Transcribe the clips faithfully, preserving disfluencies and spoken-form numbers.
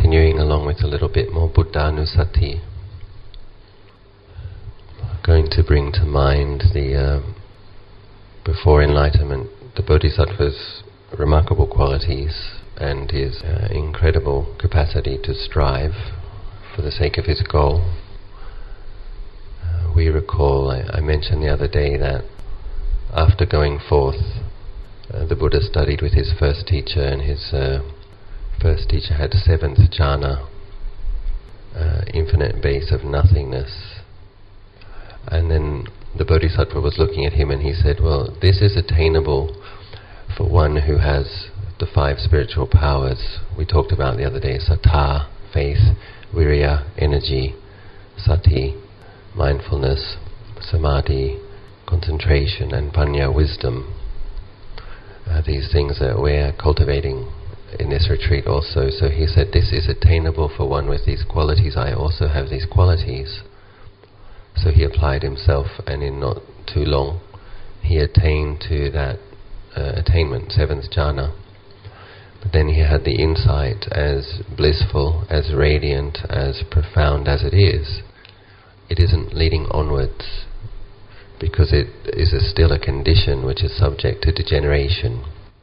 continuing along with a little bit more Buddhanusati. Going to bring to mind the, uh, before enlightenment, the Bodhisattva's remarkable qualities and his uh, incredible capacity to strive for the sake of his goal. Uh, we recall, I, I mentioned the other day that after going forth, uh, the Buddha studied with his first teacher, and his uh, first teacher had seventh jhana, uh, infinite base of nothingness. And then the Bodhisattva was looking at him and he said, well, this is attainable for one who has the five spiritual powers we talked about the other day: sattha, faith; viriya, energy; sati, mindfulness; samadhi, concentration; and panya, wisdom. Uh, these things that we're cultivating in this retreat also. So he said, this is attainable for one with these qualities. I also have these qualities. So he applied himself, and in not too long he attained to that uh, attainment, seventh jhana. But then he had the insight, as blissful, as radiant, as profound as it is, it isn't leading onwards, because it is a still a condition which is subject to degeneration.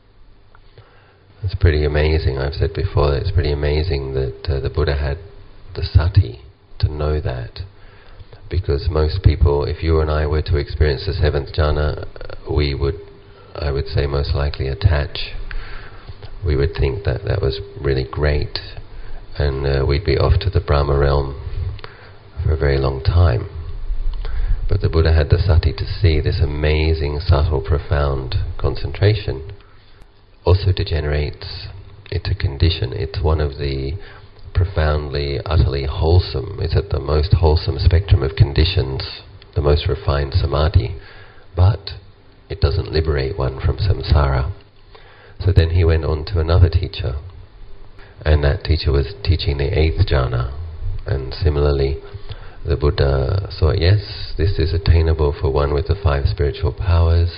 It's pretty amazing. I've said before that it's pretty amazing that uh, the Buddha had the sati to know that. Because most people, if you and I were to experience the seventh jhana, we would, I would say, most likely attach. We would think that that was really great, and uh, we'd be off to the Brahma realm for a very long time. But the Buddha had the sati to see this amazing, subtle, profound concentration also degenerates into condition. It's one of the profoundly, utterly wholesome, it's at the most wholesome spectrum of conditions, the most refined samadhi, but it doesn't liberate one from samsara. So then he went on to another teacher, and that teacher was teaching the eighth jhana, and similarly the Buddha thought, yes, this is attainable for one with the five spiritual powers,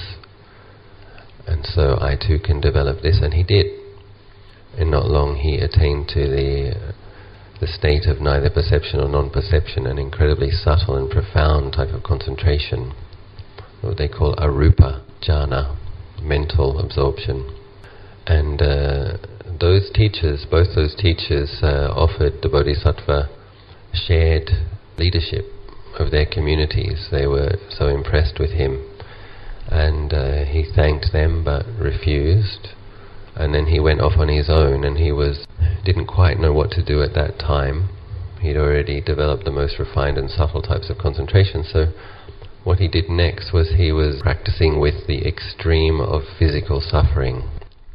and so I too can develop this, and he did. And not long he attained to the the state of neither perception or non-perception, an incredibly subtle and profound type of concentration, what they call arupa jhana, mental absorption. And uh, those teachers, both those teachers uh, offered the Bodhisattva shared leadership of their communities. They were so impressed with him, and uh, he thanked them but refused. And then he went off on his own, and he was didn't quite know what to do at that time. He'd already developed the most refined and subtle types of concentration. So what he did next was he was practicing with the extreme of physical suffering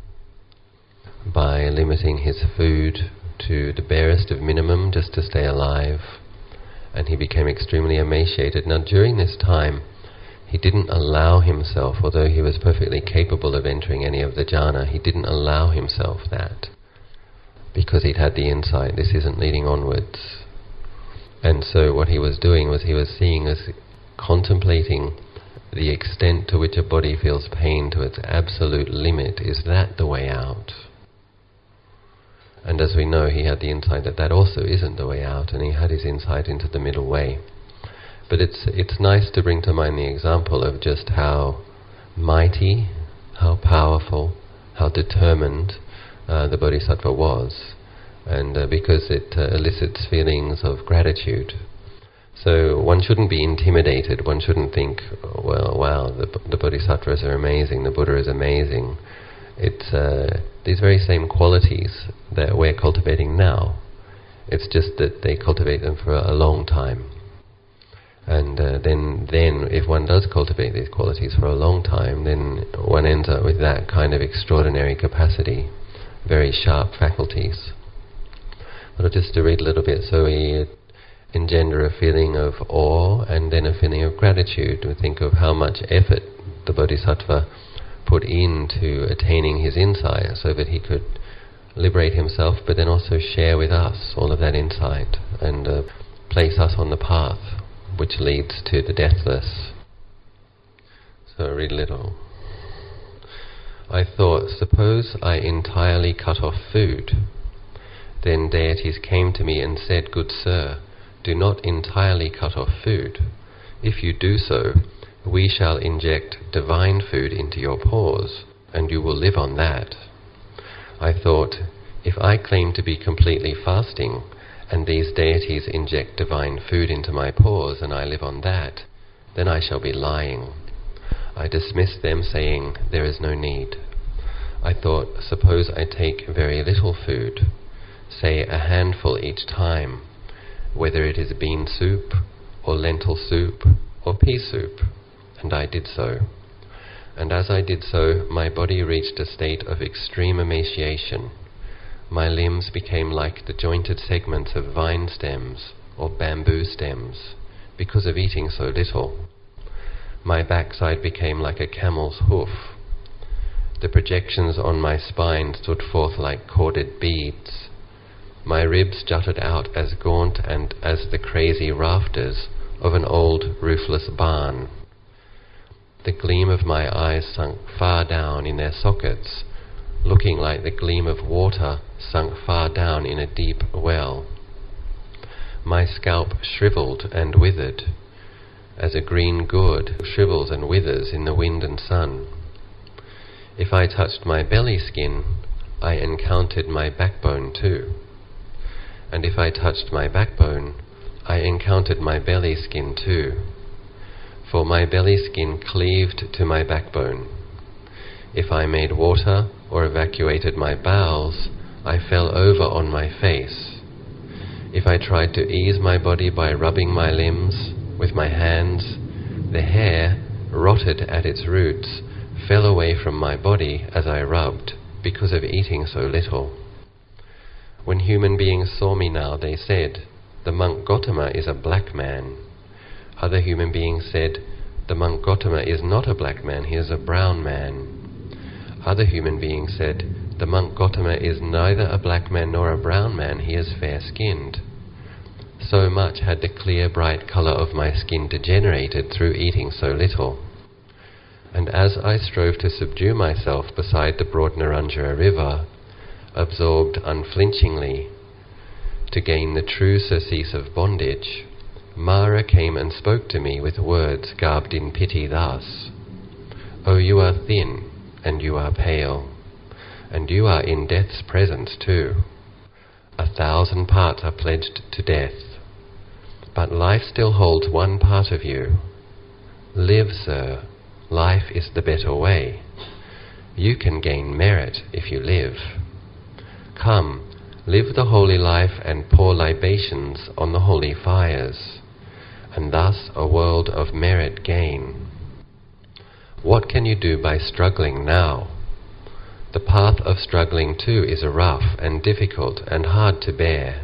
by limiting his food to the barest of minimum just to stay alive. And he became extremely emaciated. Now during this time, he didn't allow himself, although he was perfectly capable of entering any of the jhana, he didn't allow himself that, because he'd had the insight, this isn't leading onwards. And so what he was doing was he was seeing as contemplating the extent to which a body feels pain to its absolute limit. Is that the way out? And as we know, he had the insight that that also isn't the way out, and he had his insight into the middle way. But it's it's nice to bring to mind the example of just how mighty, how powerful, how determined uh, the Bodhisattva was, and uh, because it uh, elicits feelings of gratitude. So one shouldn't be intimidated. One shouldn't think, well, wow, the, the Bodhisattvas are amazing, the Buddha is amazing. It's uh, these very same qualities that we're cultivating now. It's just that they cultivate them for a long time. And uh, then, then, if one does cultivate these qualities for a long time, then one ends up with that kind of extraordinary capacity, very sharp faculties. But just to read a little bit, so we engender a feeling of awe and then a feeling of gratitude. We think of how much effort the Bodhisattva put into attaining his insight so that he could liberate himself, but then also share with us all of that insight and uh, place us on the path which leads to the deathless. So I read a little. I thought, suppose I entirely cut off food, Then deities came to me and said, "Good sir, do not entirely cut off food. If you do so, we shall inject divine food into your pores, and you will live on that." I thought, if I claim to be completely fasting, and these deities inject divine food into my pores, and I live on that, then I shall be lying. I dismissed them, saying, "There is no need." I thought, suppose I take very little food, say a handful each time, whether it is bean soup, or lentil soup, or pea soup, and I did so. And as I did so, my body reached a state of extreme emaciation. My limbs became like the jointed segments of vine stems, or bamboo stems, because of eating so little. My backside became like a camel's hoof. The projections on my spine stood forth like corded beads. My ribs jutted out as gaunt and as the crazy rafters of an old roofless barn. The gleam of my eyes sunk far down in their sockets, looking like the gleam of water sunk far down in a deep well. My scalp shriveled and withered, as a green gourd shrivels and withers in the wind and sun. If I touched my belly skin, I encountered my backbone too. And if I touched my backbone, I encountered my belly skin too. For my belly skin cleaved to my backbone. If I made water or evacuated my bowels, I fell over on my face. If I tried to ease my body by rubbing my limbs with my hands, the hair, rotted at its roots, fell away from my body as I rubbed, because of eating so little. When human beings saw me now, they said, "The monk Gotama is a black man." Other human beings said, "The monk Gotama is not a black man, he is a brown man." Other human beings said, "The monk Gotama is neither a black man nor a brown man, he is fair-skinned." So much had the clear, bright colour of my skin degenerated through eating so little. And as I strove to subdue myself beside the broad Naranja river, absorbed unflinchingly, to gain the true surcease of bondage, Mara came and spoke to me with words garbed in pity thus: "Oh, you are thin, and you are pale, and you are in death's presence too. A thousand parts are pledged to death, but life still holds one part of you. Live, sir, life is the better way. You can gain merit if you live. Come, live the holy life and pour libations on the holy fires, and thus a world of merit gain. What can you do by struggling now? The path of struggling too is rough and difficult and hard to bear."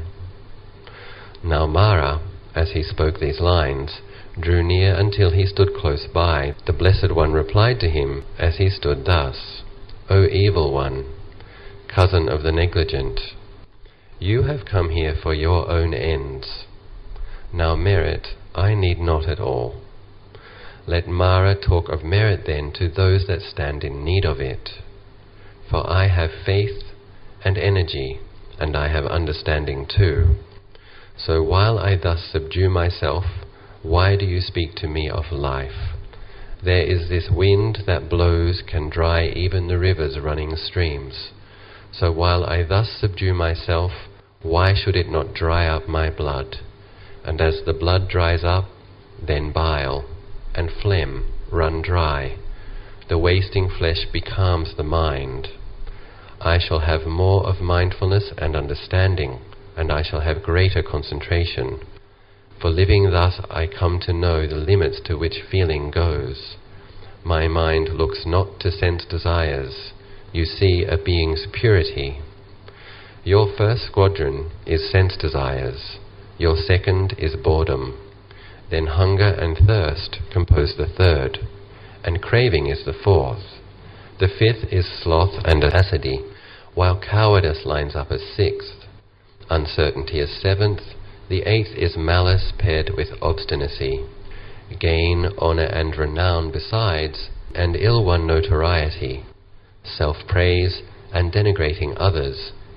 Now Mara, as he spoke these lines, drew near until he stood close by. The Blessed One replied to him as he stood thus: "O evil one, cousin of the negligent, you have come here for your own ends. Now merit I need not at all. Let Mara talk of merit then to those that stand in need of it. For I have faith and energy, and I have understanding too. So while I thus subdue myself, why do you speak to me of life? There is this wind that blows can dry even the rivers running streams. So while I thus subdue myself, why should it not dry up my blood? And as the blood dries up, then bile and phlegm run dry. The wasting flesh becalms the mind. I shall have more of mindfulness and understanding, and I shall have greater concentration. For living thus I come to know the limits to which feeling goes. My mind looks not to sense desires. You see a being's purity. Your first squadron is sense desires. Your second is boredom. Then hunger and thirst compose the third, and craving is the fourth. The fifth is sloth and acidity, while cowardice lines up as sixth. Uncertainty is seventh. The eighth is malice paired with obstinacy. Gain, honour and renown besides, and ill-won notoriety. Self-praise and denigrating others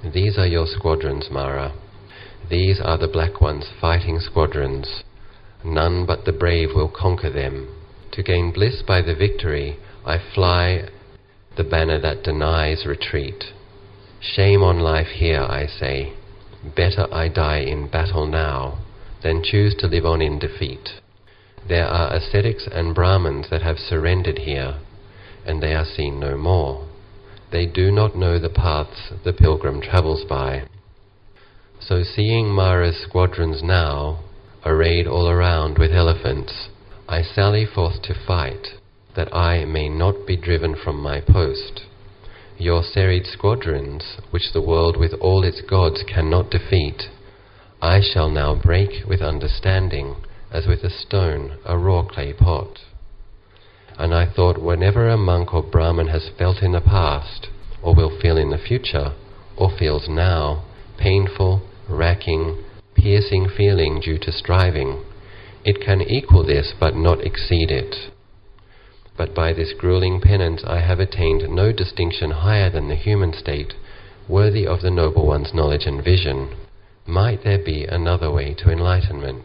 These are your squadrons, Mara. These are the Black Ones' fighting squadrons. None but the brave will conquer them. To gain bliss by the victory, I fly the banner that denies retreat. Shame on life here, I say. Better I die in battle now than choose to live on in defeat. There are ascetics and Brahmins that have surrendered here, and they are seen no more. They do not know the paths the pilgrim travels by. So seeing Mara's squadrons now, arrayed all around with elephants, I sally forth to fight, that I may not be driven from my post. Your serried squadrons, which the world with all its gods cannot defeat, I shall now break with understanding, as with a stone a raw clay pot. And I thought, whenever a monk or Brahmin has felt in the past, or will feel in the future, or feels now, painful, racking, piercing feeling due to striving, it can equal this but not exceed it. But by this grueling penance I have attained no distinction higher than the human state, worthy of the Noble One's knowledge and vision. Might there be another way to enlightenment?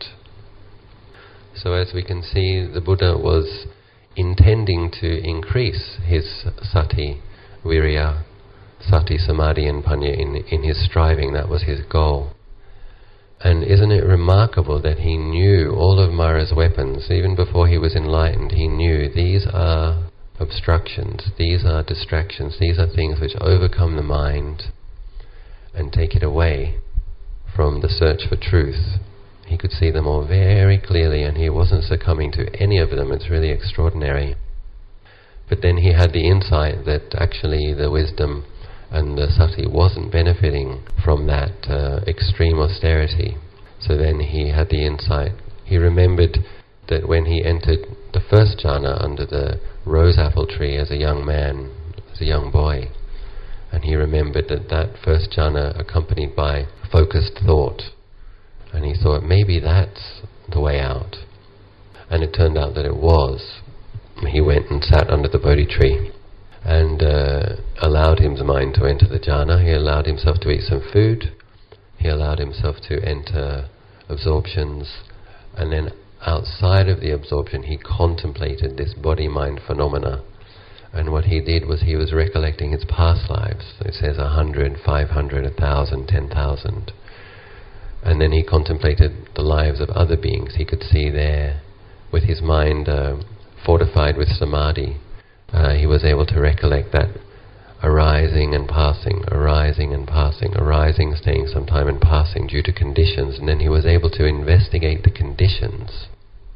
So as we can see, the Buddha was intending to increase his sati, virya, sati, samadhi and panya in, in his striving. That was his goal. And isn't it remarkable that he knew all of Mara's weapons? Even before he was enlightened, he knew these are obstructions, these are distractions, these are things which overcome the mind and take it away from the search for truth. He could see them all very clearly, and he wasn't succumbing to any of them. It's really extraordinary. But then he had the insight that actually the wisdom and the sati wasn't benefiting from that uh, extreme austerity. So then he had the insight. He remembered that when he entered the first jhana under the rose apple tree as a young man, as a young boy, and he remembered that that first jhana accompanied by focused thought, and he thought maybe that's the way out. And it turned out that it was. He went and sat under the Bodhi tree and uh, allowed his mind to enter the jhana. He allowed himself to eat some food. He allowed himself to enter absorptions. And then outside of the absorption, he contemplated this body-mind phenomena. And what he did was he was recollecting his past lives. It says a hundred, five hundred, a thousand, ten thousand. And then he contemplated the lives of other beings. He could see there, with his mind uh, fortified with samadhi, Uh, he was able to recollect that arising and passing, arising and passing, arising, staying some time and passing due to conditions, and then he was able to investigate the conditions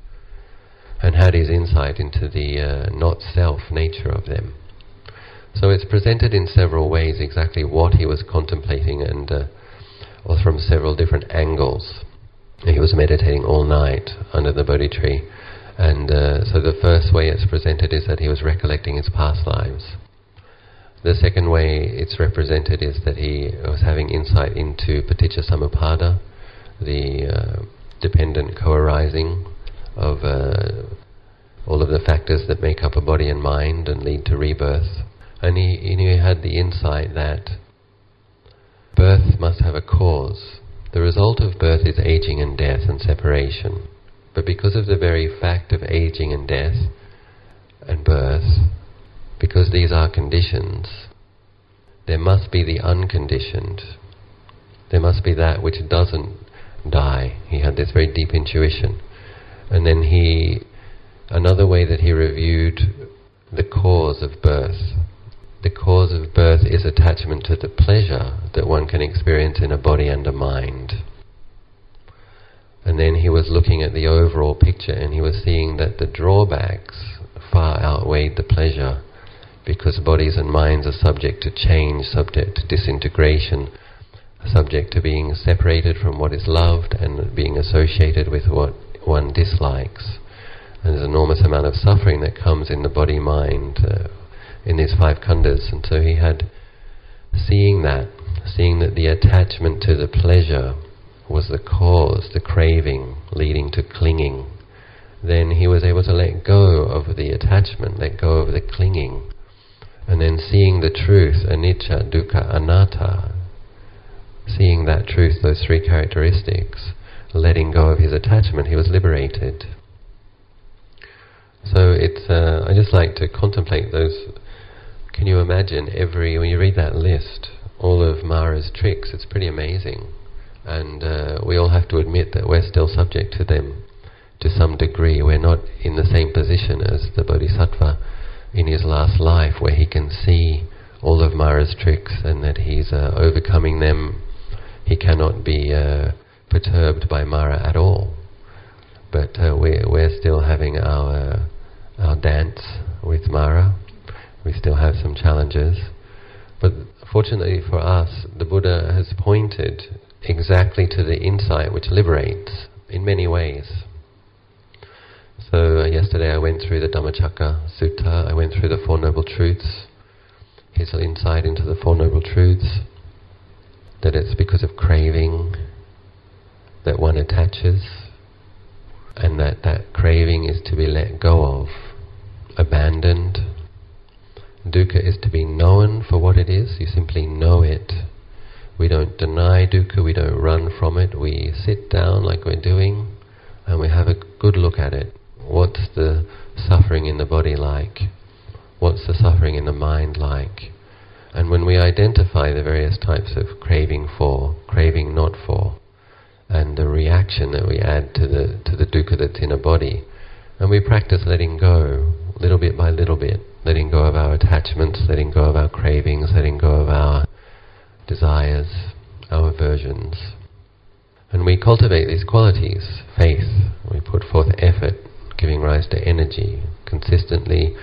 and had his insight into the uh, not-self nature of them. So it's presented in several ways exactly what he was contemplating, and uh, or from several different angles. He was meditating all night under the Bodhi tree. And uh, so the first way it's presented is that he was recollecting his past lives. The second way it's represented is that he was having insight into paticca samuppada, the uh, dependent co-arising of uh, all of the factors that make up a body and mind and lead to rebirth. And he, he had the insight that birth must have a cause. The result of birth is aging and death and separation. But because of the very fact of aging and death and birth, because these are conditions, there must be the unconditioned. There must be that which doesn't die. He had this very deep intuition. And then he, another way that he reviewed the cause of birth. The cause of birth is attachment to the pleasure that one can experience in a body and a mind. And then he was looking at the overall picture, and he was seeing that the drawbacks far outweighed the pleasure, because bodies and minds are subject to change, subject to disintegration, subject to being separated from what is loved and being associated with what one dislikes. And there's an enormous amount of suffering that comes in the body-mind uh, in these five khandhas. And so he had, seeing that, seeing that the attachment to the pleasure was the cause, the craving leading to clinging, then he was able to let go of the attachment, let go of the clinging, and then seeing the truth, anicca, dukkha, anatta, seeing that truth, those three characteristics, letting go of his attachment, he was liberated. So it's, uh, I just like to contemplate those. Can you imagine every, when you read that list, all of Mara's tricks, it's pretty amazing. And uh, we all have to admit that we're still subject to them to some degree. We're not in the same position as the Bodhisattva in his last life, where he can see all of Mara's tricks and that he's uh, overcoming them. He cannot be uh, perturbed by Mara at all. But uh, we're, we're still having our, uh, our dance with Mara. We still have some challenges. But fortunately for us, the Buddha has pointed exactly to the insight which liberates in many ways. So uh, yesterday I went through the Dhammacakka Sutta, I went through the Four Noble Truths, his insight into the Four Noble Truths, that it's because of craving that one attaches, and that that craving is to be let go of, abandoned. Dukkha is to be known for what it is, you simply know it. We don't deny dukkha, we don't run from it, we sit down like we're doing and we have a good look at it. What's the suffering in the body like? What's the suffering in the mind like? And when we identify the various types of craving for, craving not for, and the reaction that we add to the to the dukkha that's in a body, and we practice letting go, little bit by little bit, letting go of our attachments, letting go of our cravings, letting go of our desires, our aversions. And we cultivate these qualities, faith, we put forth effort, giving rise to energy, consistently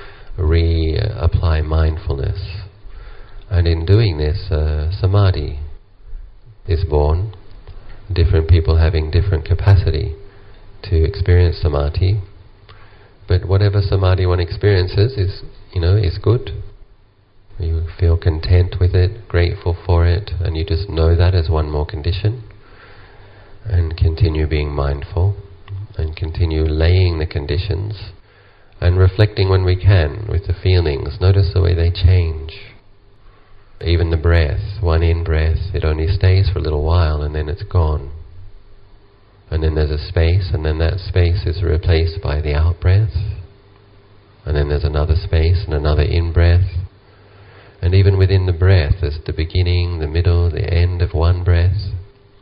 reapply mindfulness. And in doing this, uh, samadhi is born, different people having different capacity to experience samadhi. But whatever samadhi one experiences is, you know, is good. You feel content with it, grateful for it, and you just know that as one more condition. And continue being mindful, and continue laying the conditions, and reflecting when we can with the feelings. Notice the way they change. Even the breath, one in-breath, it only stays for a little while and then it's gone. And then there's a space, and then that space is replaced by the out-breath. And then there's another space and another in-breath. And even within the breath, there's the beginning, the middle, the end of one breath.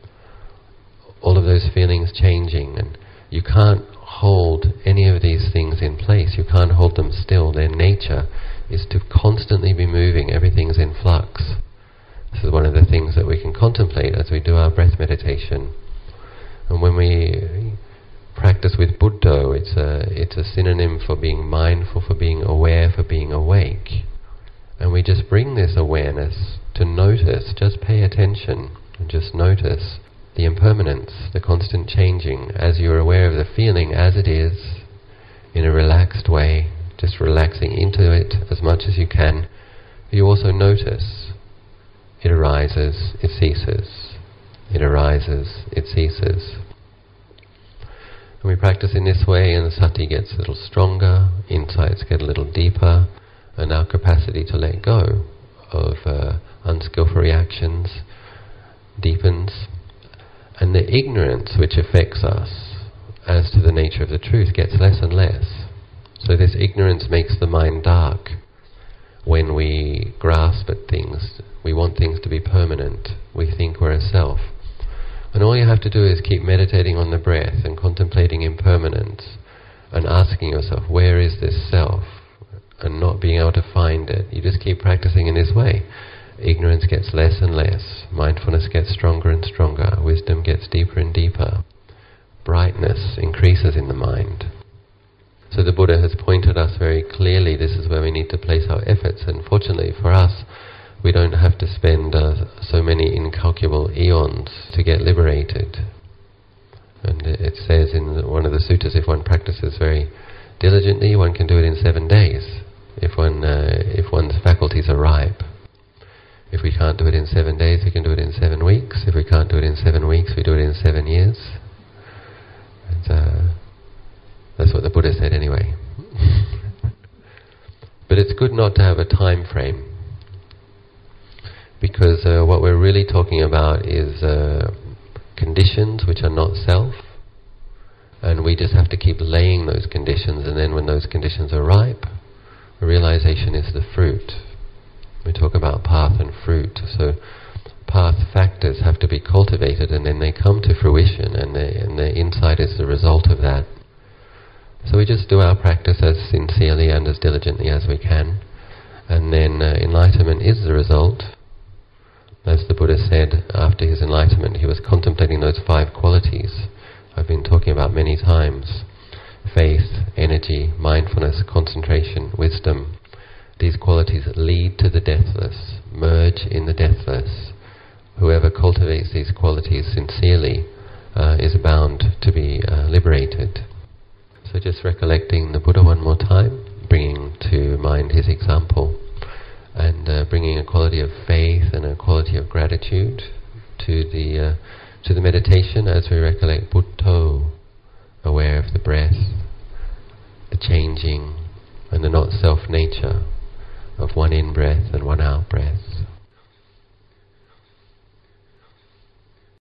All of those feelings changing, and you can't hold any of these things in place. You can't hold them still. Their nature is to constantly be moving. Everything's in flux. This is one of the things that we can contemplate as we do our breath meditation. And when we practice with Buddho, it's a, it's a synonym for being mindful, for being aware, for being awake. And we just bring this awareness to notice, just pay attention, and just notice the impermanence, the constant changing, as you're aware of the feeling as it is, in a relaxed way, just relaxing into it as much as you can. You also notice it arises, it ceases, it arises, it ceases. And we practice in this way, and the sati gets a little stronger, insights get a little deeper, and our capacity to let go of uh, unskillful reactions deepens. And the ignorance which affects us as to the nature of the truth gets less and less. So this ignorance makes the mind dark. When we grasp at things, we want things to be permanent. We think we're a self. And all you have to do is keep meditating on the breath and contemplating impermanence and asking yourself, where is this self? And not being able to find it. You just keep practicing in this way. Ignorance gets less and less. Mindfulness gets stronger and stronger. Wisdom gets deeper and deeper. Brightness increases in the mind. So the Buddha has pointed us very clearly, this is where we need to place our efforts. And fortunately for us, we don't have to spend uh, so many incalculable eons to get liberated. And it says in one of the suttas, if one practices very diligently, one can do it in seven days. If one, uh, if one's faculties are ripe. If we can't do it in seven days, we can do it in seven weeks. If we can't do it in seven weeks, we do it in seven years. And, uh, that's what the Buddha said anyway. But it's good not to have a time frame, because because uh, what we're really talking about is uh, conditions which are not self, and we just have to keep laying those conditions, and then when those conditions are ripe, realization is the fruit. We talk about path and fruit, so path factors have to be cultivated, and then they come to fruition, and, they, and the insight is the result of that. So we just do our practice as sincerely and as diligently as we can, and then uh, enlightenment is the result. As the Buddha said, after his enlightenment, he was contemplating those five qualities I've been talking about many times: faith, energy, mindfulness, concentration, wisdom. These qualities lead to the deathless, merge in the deathless. Whoever cultivates these qualities sincerely uh, is bound to be uh, liberated. So just recollecting the Buddha one more time, bringing to mind his example, and uh, bringing a quality of faith and a quality of gratitude to the uh, to the meditation as we recollect Buddho, aware of the breath, the changing and the not self nature of one in breath and one out breath.